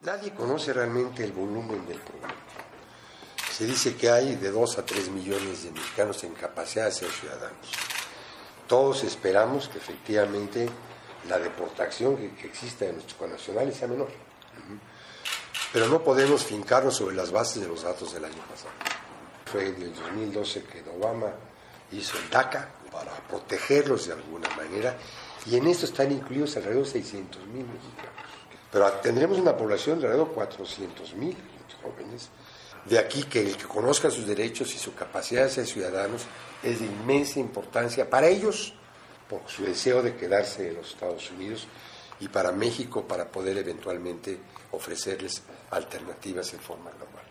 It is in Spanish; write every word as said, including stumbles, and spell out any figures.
Nadie conoce realmente el volumen del problema. Se dice que hay de dos a tres millones de mexicanos en capacidad de ser ciudadanos. Todos esperamos que efectivamente la deportación que, que exista de nuestros connacionales sea menor. Uh-huh. Pero no podemos fincarnos sobre las bases de los datos del año pasado. Fue en el dos mil doce que Obama hizo el DACA para protegerlos de alguna manera, y en esto están incluidos alrededor de seiscientos mil mexicanos. Pero tendremos una población de alrededor de cuatrocientos mil jóvenes. De aquí que el que conozca sus derechos y su capacidad de ser ciudadanos es de inmensa importancia para ellos, por su deseo de quedarse en los Estados Unidos, y para México para poder eventualmente ofrecerles alternativas en forma global.